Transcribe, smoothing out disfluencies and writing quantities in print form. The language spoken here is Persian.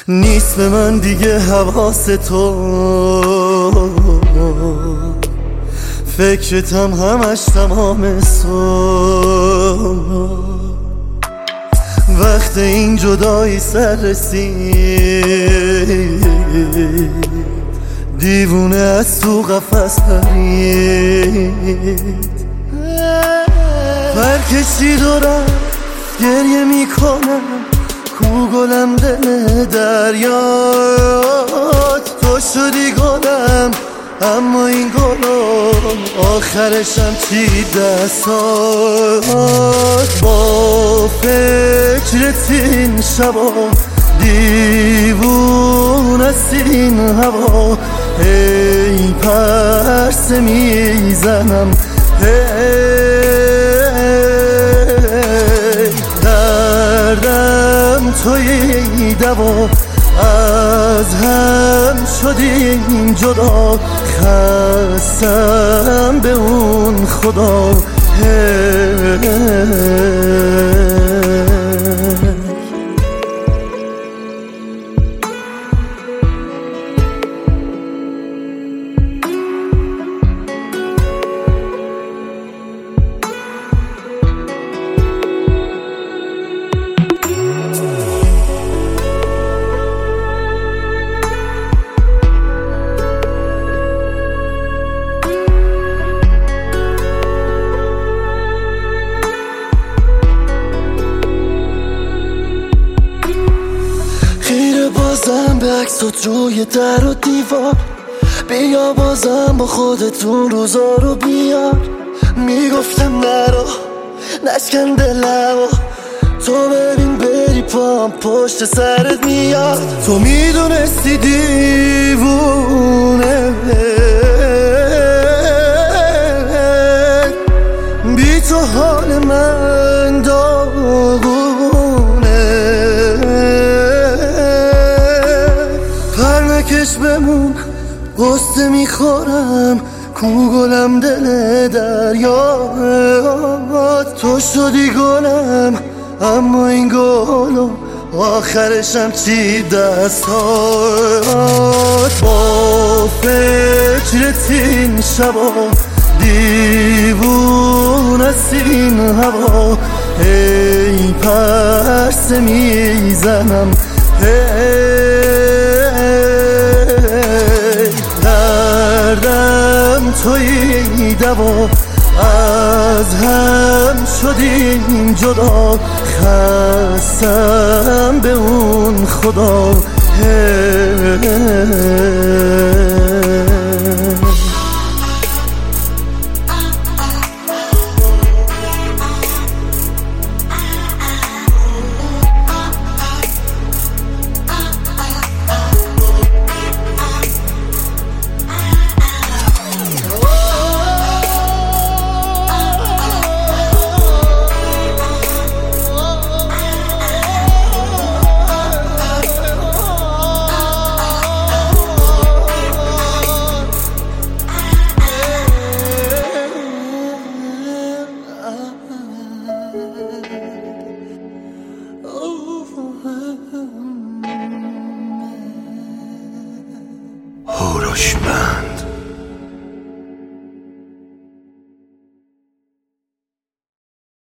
نیست به من دیگه حواس تو، فکرتم همش تمام صبح. وقت این جدایی سر رسید، دیوونه از تو قفس پرید. برکشید و رفت، گریه میکنم، کو گلم دل دریات. تو شدی گلم اما این گلم آخرشم چی دستات. با فکرت این شبا دیوون است این هوا. ای پرسه میزنم، دردم توی دوا. از هم شدیم جدا، خستم به اون خدا. بازم به عکسات روی در و دیوار، بیا بازم با خودتون روزا رو بیار. میگفتم نرو نشکن دلمو، تو ببین بری پام پشت سرت میاد. تو میدونستی دیوونه بی تو حال من داغونه. پرنکش بمون قصه میخورم، کو گلم دل دریات. تو شدی گلم اما این گلم آخرشم چی دستات. با فکرت این شبا دیوون است این هوا. ای پرسه میزنم، دردم توی دوا. از هم شدیم جدا، خستم به اون خدا.